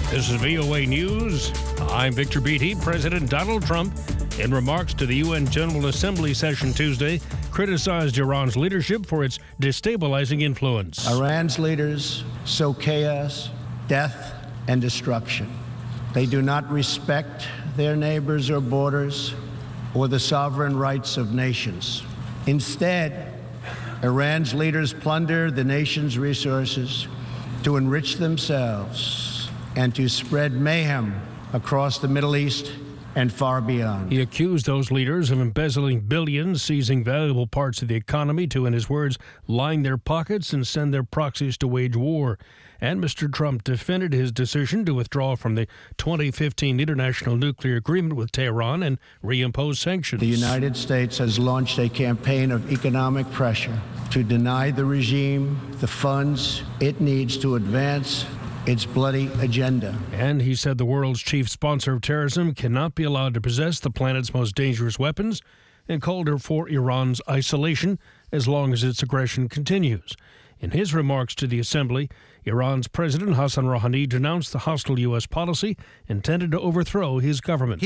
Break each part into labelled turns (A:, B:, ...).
A: This is VOA News. I'm Victor Beatty. President Donald Trump, in remarks to the UN General Assembly session Tuesday, criticized Iran's leadership for its destabilizing influence.
B: Iran's leaders sow chaos, death, and destruction. They do not respect their neighbors or borders or the sovereign rights of nations. Instead, Iran's leaders plunder the nation's resources to enrich themselves and to spread mayhem across the Middle East and far beyond.
A: He accused those leaders of embezzling billions, seizing valuable parts of the economy to, in his words, line their pockets and send their proxies to wage war. And Mr. Trump defended his decision to withdraw from the 2015 international nuclear agreement with Tehran and reimpose sanctions.
B: The United States has launched a campaign of economic pressure to deny the regime the funds it needs to advance its bloody agenda.
A: And he said the world's chief sponsor of terrorism cannot be allowed to possess the planet's most dangerous weapons, and called for Iran's isolation as long as its aggression continues. In his remarks to the Assembly, Iran's President Hassan Rouhani denounced the hostile U.S. policy intended to overthrow his government.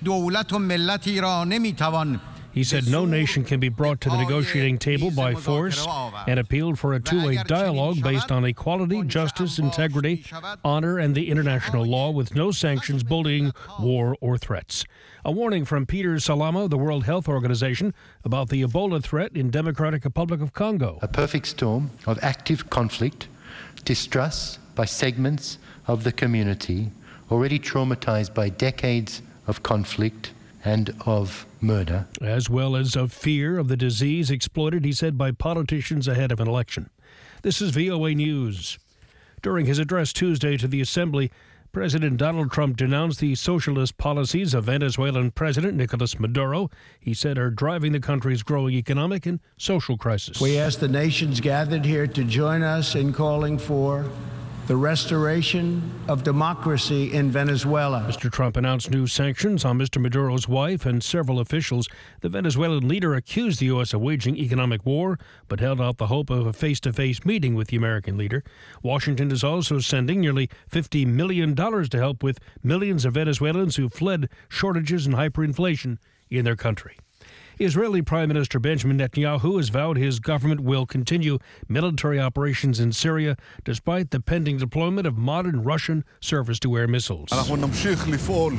A: He said no nation can be brought to the negotiating table by force and appealed for a two-way dialogue based on equality, justice, integrity, honor, and the international law with no sanctions, bullying, war, or threats. A warning from Peter Salama, the World Health Organization, about the Ebola threat in Democratic Republic of Congo.
C: A perfect storm of active conflict, distrust by segments of the community already traumatized by decades of conflict and of murder.
A: As well as of fear of the disease exploited, he said, by politicians ahead of an election. This is VOA News. During his address Tuesday to the Assembly, President Donald Trump denounced the socialist policies of Venezuelan President Nicolas Maduro, he said, are driving the country's growing economic and social crisis.
B: We ask the nations gathered here to join us in calling for the restoration of democracy in Venezuela.
A: Mr. Trump announced new sanctions on Mr. Maduro's wife and several officials. The Venezuelan leader accused the U.S. of waging economic war, but held out the hope of a face-to-face meeting with the American leader. Washington is also sending nearly $50 million to help with millions of Venezuelans who fled shortages and hyperinflation in their country. Israeli Prime Minister Benjamin Netanyahu has vowed his government will continue military operations in Syria despite the pending deployment of modern Russian surface-to-air missiles. The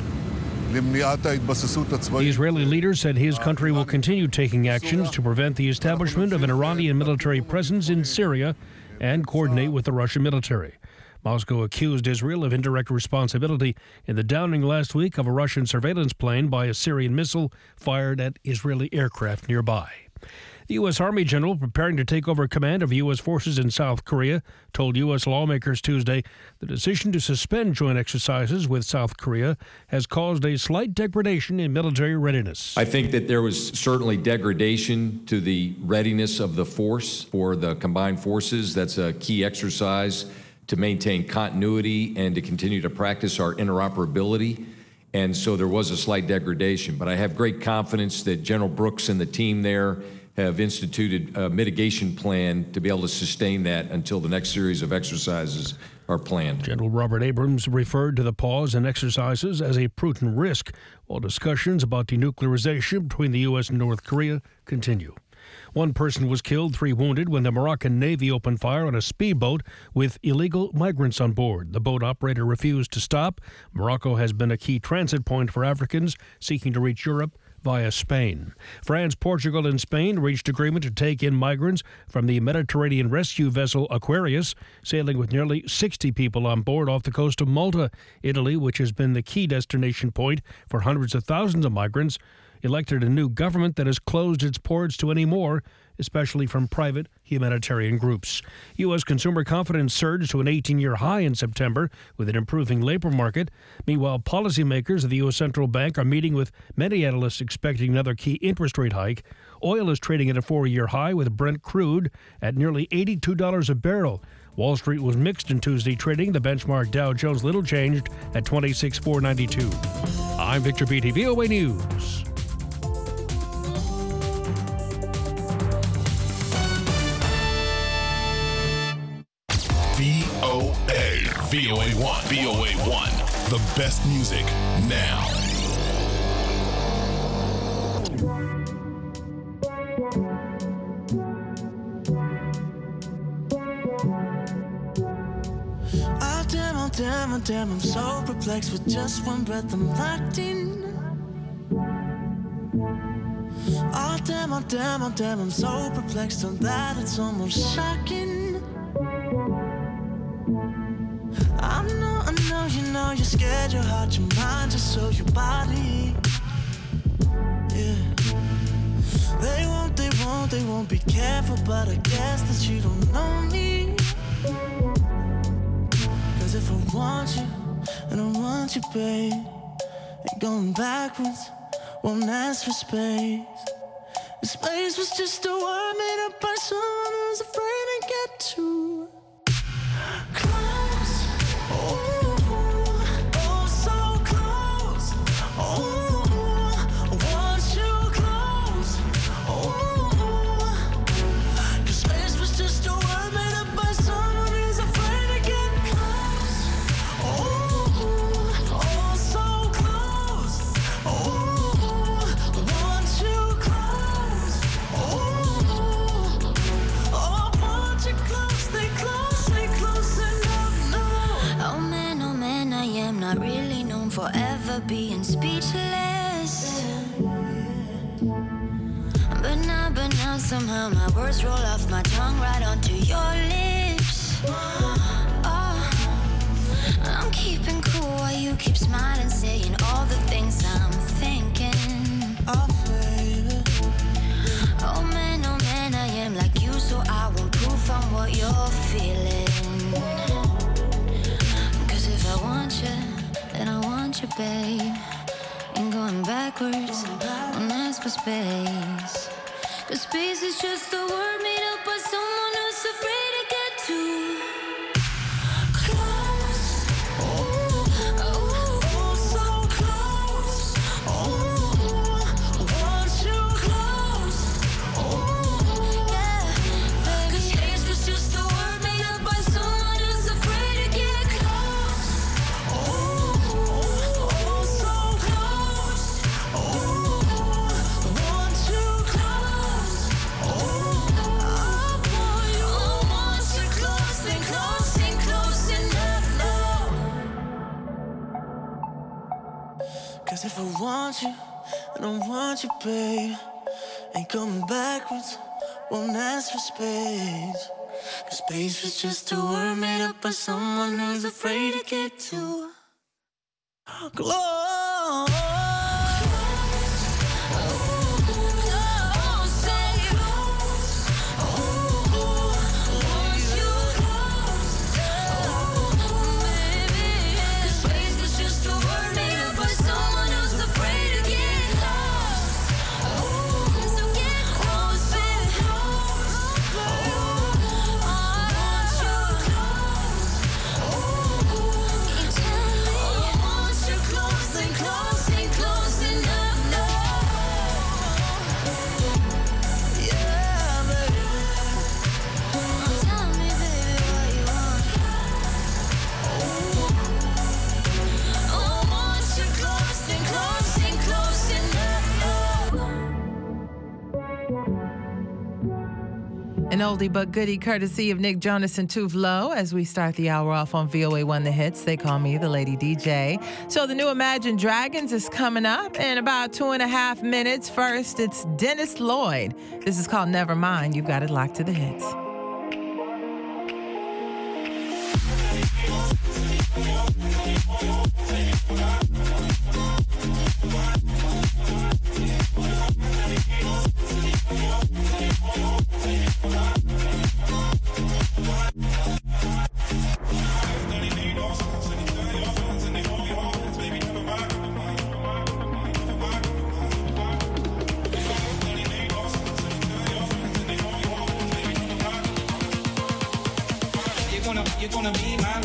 A: Israeli leader said his country will continue taking actions to prevent the establishment of an Iranian military presence in Syria and coordinate with the Russian military. Moscow accused Israel of indirect responsibility in the downing last week of a Russian surveillance plane by a Syrian missile fired at Israeli aircraft nearby. The U.S. Army general preparing to take over command of U.S. forces in South Korea told U.S. lawmakers Tuesday the decision to suspend joint exercises with South Korea has caused a slight degradation in military readiness.
D: I think that there was certainly degradation to the readiness of the force for the combined forces. That's a key exercise to maintain continuity and to continue to practice our interoperability. And so there was a slight degradation. But I have great confidence that General Brooks and the team there have instituted a mitigation plan to be able to sustain that until the next series of exercises are planned.
A: General Robert Abrams referred to the pause in exercises as a prudent risk, while discussions about denuclearization between the U.S. and North Korea continue. One person was killed, 3 wounded when the Moroccan Navy opened fire on a speedboat with illegal migrants on board. The boat operator refused to stop. Morocco has been a key transit point for Africans seeking to reach Europe via Spain. France, Portugal, and Spain reached agreement to take in migrants from the Mediterranean rescue vessel Aquarius, sailing with nearly 60 people on board off the coast of Malta. Italy, which has been the key destination point for hundreds of thousands of migrants, elected a new government that has closed its ports to any more, especially from private humanitarian groups. U.S. consumer confidence surged to an 18-year high in September with an improving labor market. Meanwhile, policymakers of the U.S. Central Bank are meeting with many analysts expecting another key interest rate hike. Oil is trading at a 4-year high with Brent crude at nearly $82 a barrel. Wall Street was mixed in Tuesday trading. The benchmark Dow Jones little changed at 26,492. I'm Victor Beatty, VOA News.
E: VOA VOA1. VOA1. The best music now.
F: Oh damn, I'm so perplexed. With just one breath I'm locked in. Oh damn, I'm so perplexed on that it's almost shocking. I know, you know, you're scared, your heart, your mind, just so your body. Yeah. They won't be careful, but I guess that you don't know me. Cause if I want you, and I want you, babe, ain't going backwards, won't ask for space. And space was just a word made up by someone who's afraid to get too close. Oh, so close. Oh, I want you close. Oh, 'cause space was just a word made up by someone who's afraid to get close. Oh, so close. Oh, I want you close. Oh, I want you close. Stay close enough. No.
G: Oh man, I am not really known for ever being speechless. But now somehow my words roll off my tongue right onto your lips. Oh, I'm keeping cool while you keep smiling, saying all the things I'm thinking.
F: Oh, baby.
G: Oh man, I am like you, so I want proof on what you're feeling. Cause if I want you, then I want you, babe. Ain't going backwards, won't ask for space. Cause space is just a word made up by someone who's afraid to get too close.
F: Oh, so close. Oh, I want you close. Oh,
G: yeah,
F: cause space was just a word made up by someone who's afraid to get close. Oh, so close. Oh, I want you close. Oh, I want you close. Ain't close enough, no. 'Cause if I want you, I don't want you, babe. Ain't coming backwards, won't ask for space. 'Cause space was just a word made up by someone who's afraid to get too close.
H: An oldie but goodie courtesy of Nick Jonas and Tove Lo as we start the hour off on VOA1 The Hits. They call me the Lady DJ. So the new Imagine Dragons is coming up in about 2.5 minutes. First, it's Dennis Lloyd. This is called Nevermind. You've got it locked to the hits.
I: You're gonna be my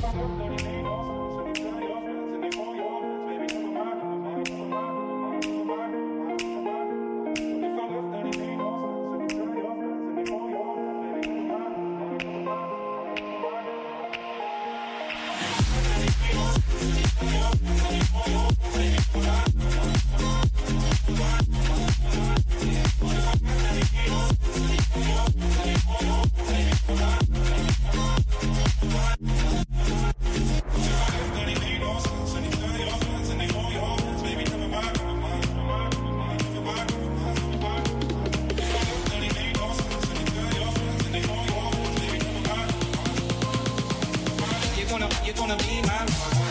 I: You're gonna be my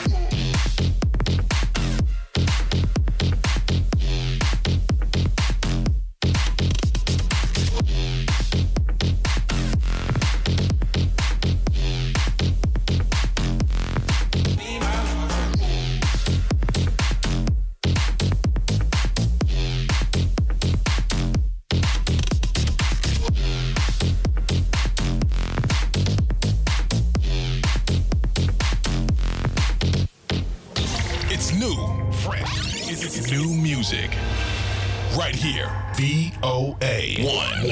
E: right here, VOA 1.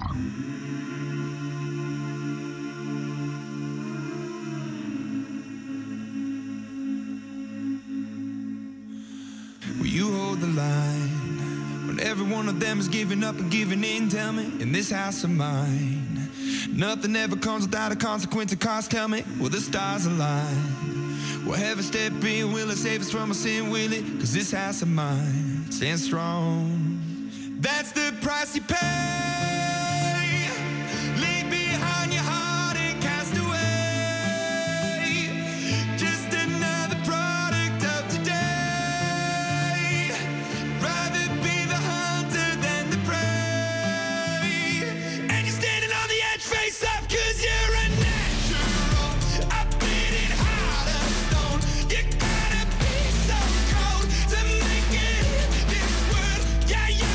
J: Will you hold the line when every one of them is giving up and giving in? Tell me, in this house of mine, nothing ever comes without a consequence of cost. Tell me, will the stars align? Will heaven step in? Will it save us from our sin? Will it? 'Cause this house of mine stands strong. That's the price you pay. Leave behind your heart and cast away. Just another product of today. Rather be the hunter than the prey. And you're standing on the edge, face up, 'cause you're a natural. A bleeding heart of stone. You gotta be so cold to make it in this world. Yeah, you're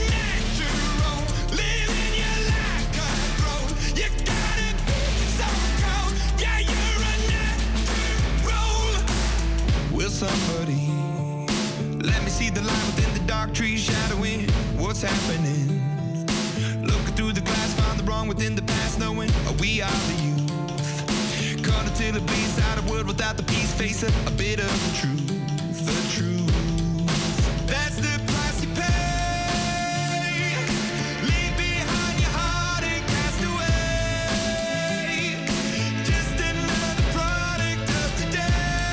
J: somebody, let me see the light within the dark trees shadowing what's happening. Looking through the glass, find the wrong within the past, knowing we are the youth. Caught until it bleeds out of world without the peace, face a bit of the truth. The truth. That's the price you pay. Leave behind your heart and cast away. Just another product of today.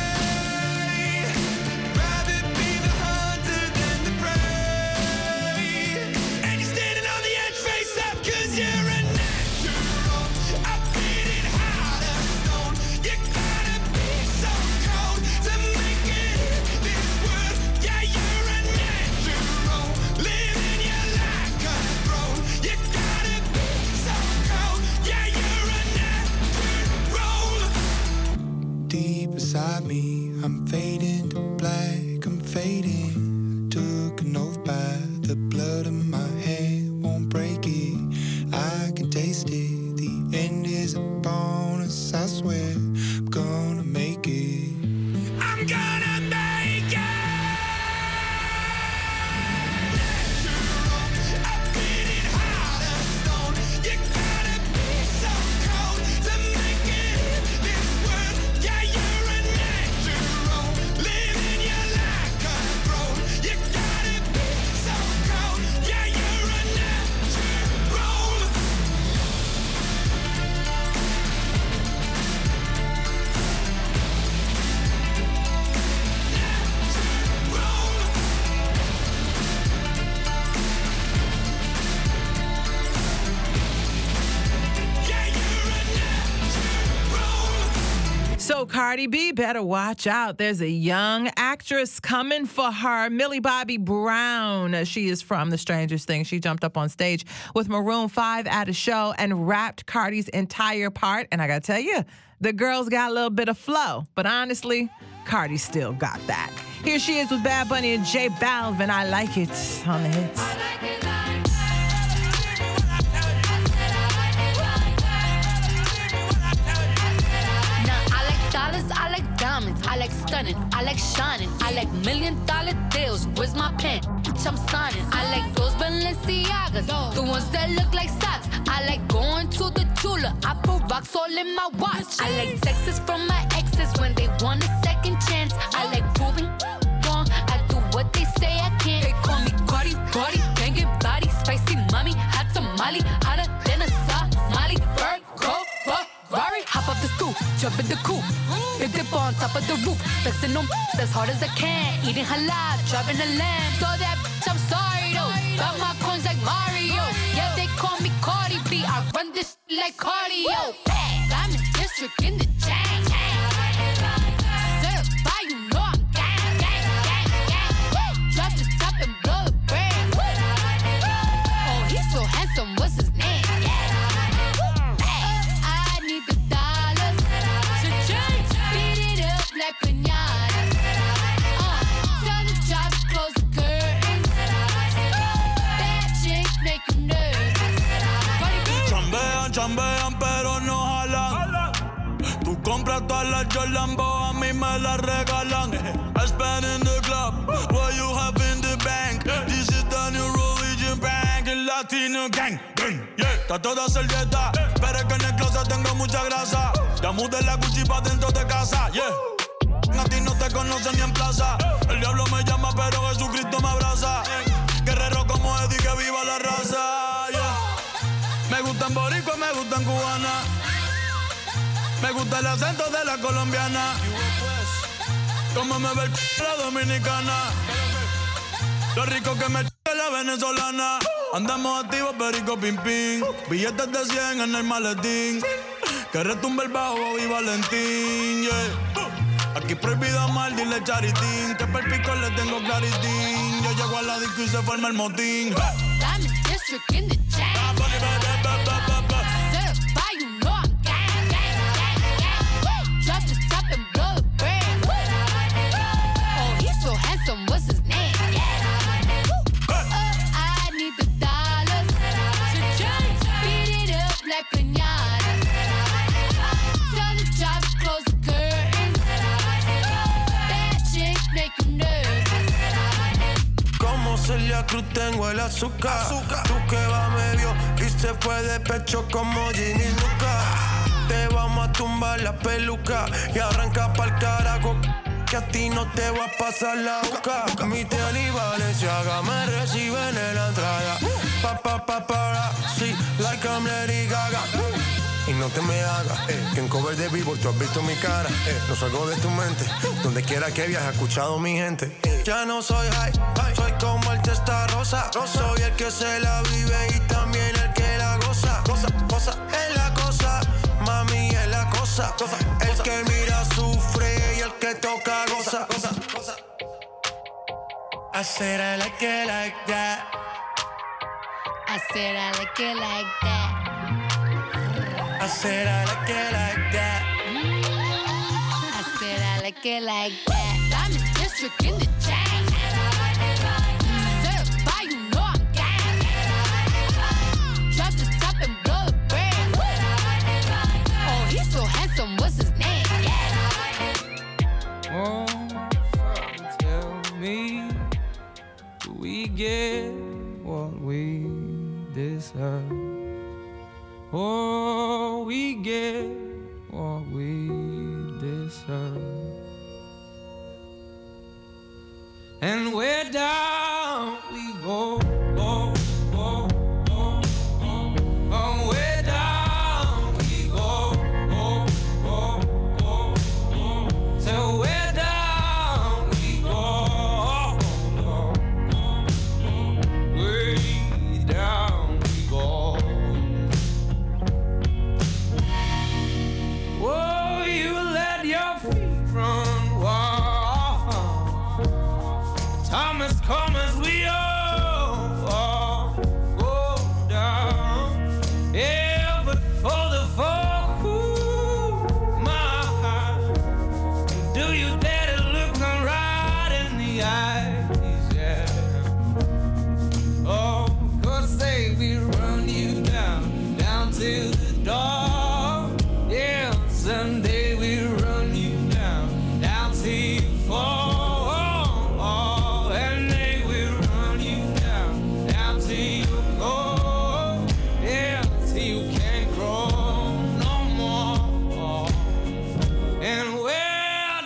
J: Beside me, I'm fading to black, I'm fading. Took an oath by the blood in my hand, won't break it. I can taste it. The end is upon us, I swear. I'm gonna make it. I'm gonna make it.
H: So Cardi B better watch out. There's a young actress coming for her, Millie Bobby Brown. She is from The Strangest Thing. She jumped up on stage with Maroon 5 at a show and rapped Cardi's entire part. And I gotta tell you, the girl's got a little bit of flow. But honestly, Cardi still got that. Here she is with Bad Bunny and J Balvin. I Like It on the hits.
K: Cause I like diamonds, I like stunning, I like shining, I like $1 million deals. Where's my pen? I'm signing. I like those Balenciagas, the ones that look like socks. I like going to the Tula. I put rocks all in my watch. I like texts from my exes when they want a second chance. I like proving wrong. I do what they say I can't. They call me Cardi, Cardi, banging body, spicy mommy, hot tamale, hotter than a Somali. Virgo, Ferrari, hop up the stoop, jump in the coupe, big dip on top of the roof, flexing them as hard as I can, eating halal, driving a lamb. So that bitch, I'm sorry though. Got my coins like Mario. Yeah, they call me Cardi B. I run this like cardio. I'm in district in the chain. Certified, you know I'm gang, gang, gang, gang. Drop the top and blow the brand. Oh, he's so handsome. What's his name? I need the dollars to change. Beat it up like piñata. Tell the job to close the curtains. Bad chick make you nervous.
L: Chambean, chambean, pero no jalan. Tú compras todas las Jolambo, a mí me las regalan. I spend in the club, what you have in the bank. This is the new religion bank, el Latino gang, gang, yeah. Está toda servieta, pero es que en el closet tengo mucha grasa. Ya mudé la Gucci pa' dentro de casa, yeah. A ti no te conocen ni en plaza. El diablo me llama, pero Jesucristo me abraza. Guerrero como Eddie, que viva la raza, yeah. Me gustan boricua, me gustan cubana. Me gusta el acento de la colombiana. Como me ve el la dominicana. Lo rico que me la venezolana. Andamos activos, perico, pim, pim. Billetes de 100 en el maletín. Que retumbe el bajo y Valentín, yeah. Aquí prohibido amar, dile charitín. Que per pico le tengo claritín. Yo llego a la disco y se forma el motín.
K: I'm in district in the chain. Certified, you know I'm gang, gang, gang, gang. Drop the top and blow the brand. Oh, he's so handsome. What's his name? I need the dollars to change. Beat it up like piñata. Tell the job to close the curtains. Bad chick make you nervous.
M: Como Celia Cruz tengo el azúcar. Tú que va medio y se fue de pecho como Ginny Luca. Te vamos a tumbar la peluca y arranca pa'l carajo. Que a ti no te va a pasar la boca. Mi tele y Valenciaga me reciben en la entrada. Para, sí, like I'm Lady Gaga. Y no te me hagas, que en cover de Billboard tú has visto mi cara. No salgo de tu mente, donde quiera que viajes, he escuchado mi gente. Ya no soy high, soy como el testa rosa. Soy el que se la vive y también el que la goza. Cosa, es la cosa, mami es la cosa. El que mira sufre y el que toca goza. I said I like it like that.
K: I said I like it like that.
M: I said I like it like that.
K: I said I like it like that. I'm in district in the chain. Certified, you know I'm gang. Drop the top and blow the brand. Oh, he's so handsome. What's his name?
N: Oh, tell me, do we get what we deserve? Oh, we get what we deserve. And where down we go, go, go, go, go. Oh, where down we go, go, go, go, go. So where down we go, go, go, go. Way down we go. Oh, you let your feet run wild. Time has come.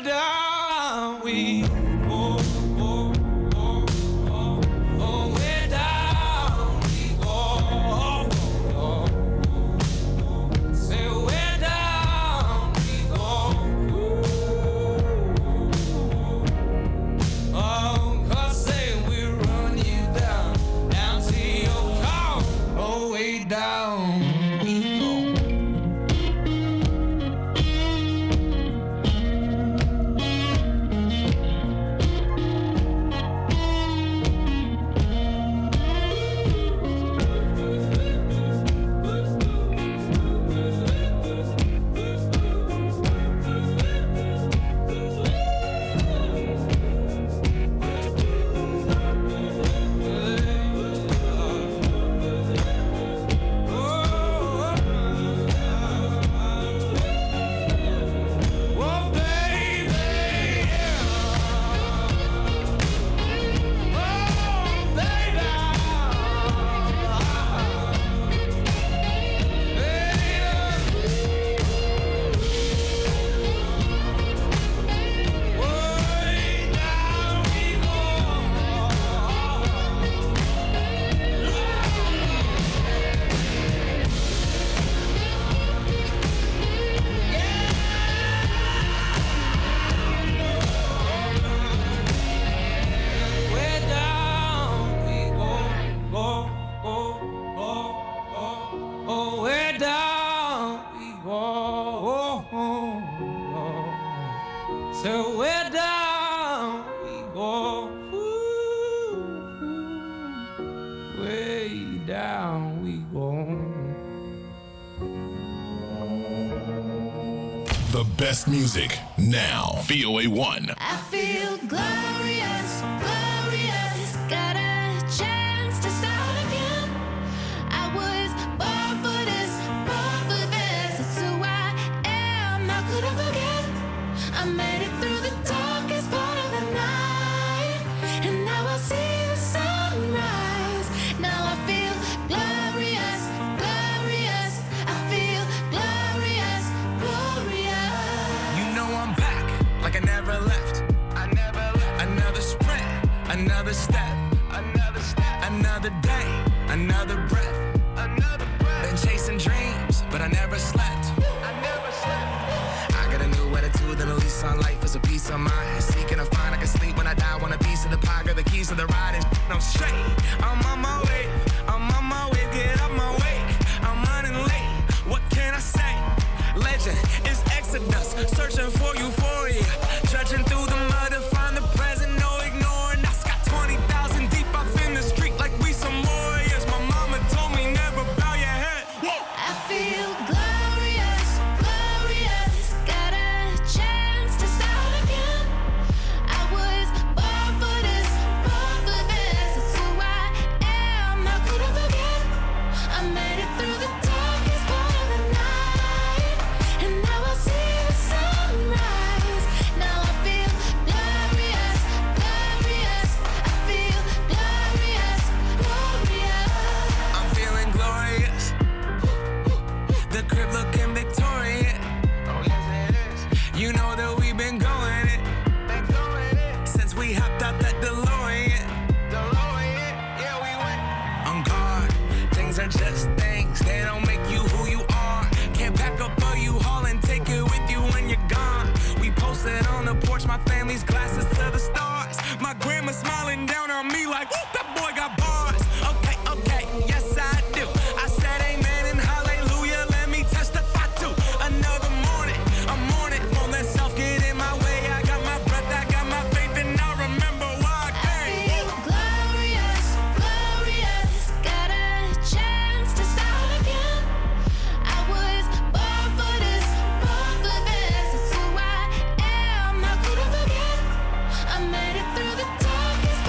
N: down we go. Way down we go. Say way down we go. Oh, 'cause say we run you down to your car. Oh, way down we go. So way down we go. Way down we go.
E: The best music now. VOA1.
G: I feel glorious, glorious. Got a chance to start again. I was born for this, born for this. It's who I am. How could I forget? I made it through the darkest part of the night, and now I see the sunrise. Now I feel glorious, glorious. I feel glorious, glorious.
O: You know I'm back, like I never left. Another sprint, another step, another day, another breath. Been chasing dreams, but I never slept. I got a new attitude and a lease on life is a peace of mind. Seeking to find I can sleep when I die. Want a piece of the pie, got the keys to the ride, and I'm straight. I'm on my way, get up my way. I'm running late, what can I say? Legend is Exodus, searching for euphoria. Judging through the mud to find the present, no ignoring. I got 20,000 deep up in the street like we some warriors. My mama told me never bow your head.
G: I feel glorious, glorious. Got a chance to start again. I was born for this, born for this. It's who I am. How could I forget? I made it through the darkest part of the night, and now I see the sunrise. Now I feel glorious, glorious. I feel glorious, glorious.
O: I'm feeling glorious. The crib looking victorious. Oh yes it is. You know that we've been going it. Since we hopped out that DeLorean. Yeah we went. On guard, things are just things. They don't make you who you are. Can't pack up a U-Haul and take it with you when you're gone. We posted on the porch, my family's glasses to the stars. My grandma smiling down on me like, whoop, that boy got bars. Okay, yes I do. I said amen and hallelujah, let me testify to another morning. A morning, won't let self get in my way. I got my breath, I got my faith, and I remember why I came.
G: Feel glorious, glorious. Got a chance to start again. I was born for this, born for this. It's who I am. How could I forget? I made it through the darkest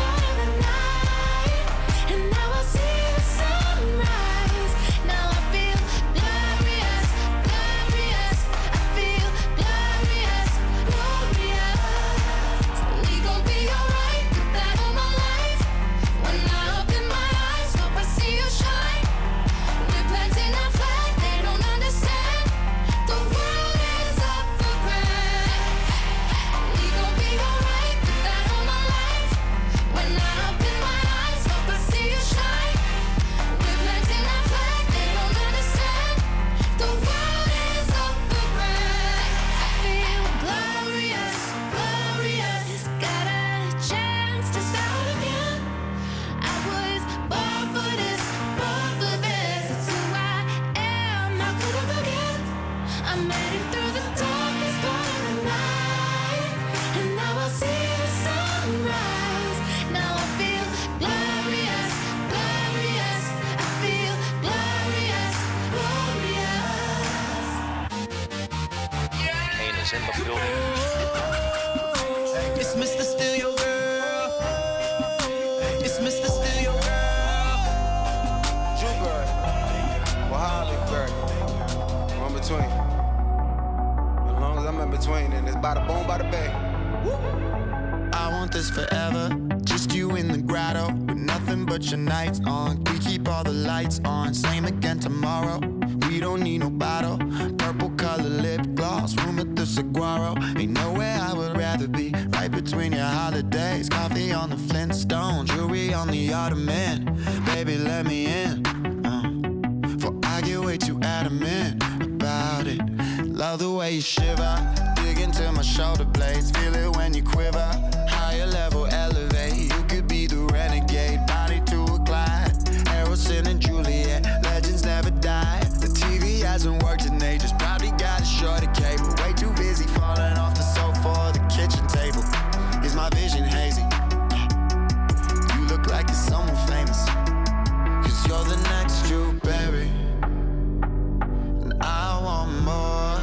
P: It's Mr. Steal Your Girl. It's Mr. Steal Your Girl.
Q: Drew Bird. Well, Holly Bird. I'm in between. As long as I'm in between, then it's by the boom, by the bay.
P: I want this forever. Just you in the grotto. With nothing but your nights on. We keep all the lights on. Same again tomorrow. We don't need no bottle. Purple color lip gloss. Room at the Saguaro. Ain't nowhere I would rather be. Right between your holidays. Coffee on the Flintstone. Jewelry on the Ottoman. Baby, let me in. For I get way too adamant about it. Love the way you shiver. Dig into my shoulder blades. Feel it when you quiver. Higher level elevate. You could be the renegade. Body to a glide. Harrison and Juliet. Legends never die. The TV hasn't worked in ages. Probably got a shorter cable. Way too busy falling off the sofa or the kitchen table. Is my vision hazy? You look like you're someone famous. Cause you're the next Drew Barry. And I want more.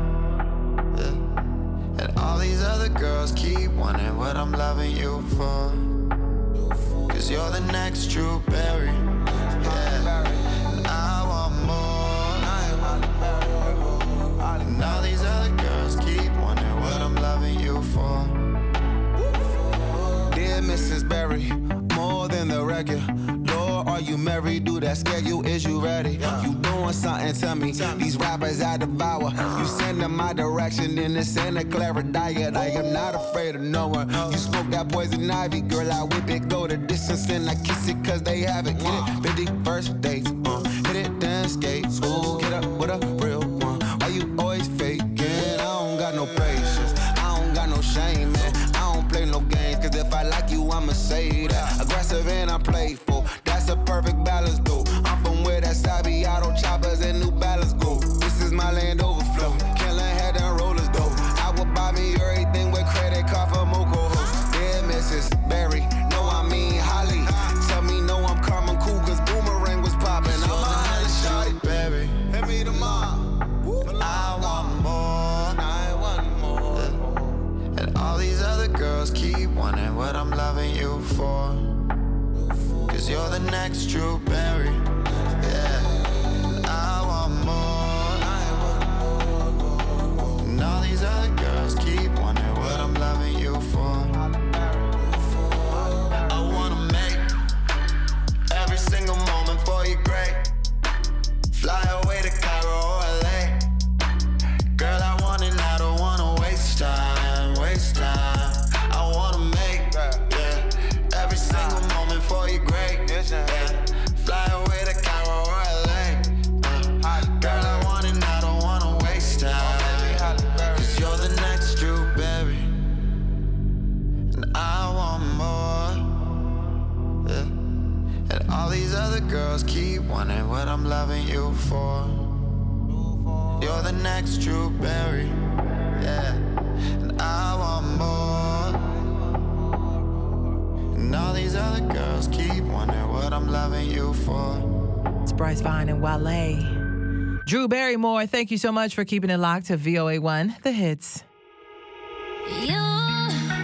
P: Yeah. And all these other girls keep wondering what I'm loving you for. Cause you're the next Drew Barry. Yeah. And I want more. And all these other girls keep wondering what I'm loving you for.
Q: Dear Mrs. Berry, more than the regular. Lord, are you married? Do that scare you? Is you ready? You doing something? Tell me. These rappers I devour. You send them my direction in the Santa Clara diet. I am not afraid of no one. You smoke that poison ivy, girl. I whip it, go the distance, and I kiss it 'cause they have it. Get it? 50 first dates. Hit it, then skate. Ooh, get up with a real one. Why you always faking? I don't got no patience. I don't got no shame, man. I don't play no games, 'cause if I like you, I'ma say that. Aggressive and I'm playful. That's a perfect balance, though. I'm from where that Sabiato choppers and New Balance go. This is my land overflow. Killing head and rollers, though. I would buy me everything with credit card for Moco hoes. Dear Mrs. Berry, no, I mean Holly. Tell me no, I'm Carmen cool, 'cause Boomerang was popping. I'm a Holly shorty, Berry. Hit me tomorrow. I want more. I want more. And all these other girls keep wondering what I'm loving you for. 'Cause you're the next Drew Barry. Yeah. I want more. And all these other girls keep wondering what I'm loving you for. I wanna make every single moment for you great. Fly away to Cairo or LA. Girl, I want it, I don't wanna waste time, waste time. I wanna make, yeah, every single moment for you great. Yeah. Fly away to Cairo or LA. Girl, I want it, I don't wanna waste time. 'Cause you're the next Drew Barry. And I want more. Yeah. And all these other girls keep wondering what I'm loving you for. You're the next Drew Barry. Yeah. And I want more. And all these other girls keep wondering what I'm loving you for.
H: It's Bryce Vine and Wale. Drew Barrymore, thank you so much for keeping it locked to VOA1, The Hits.
G: You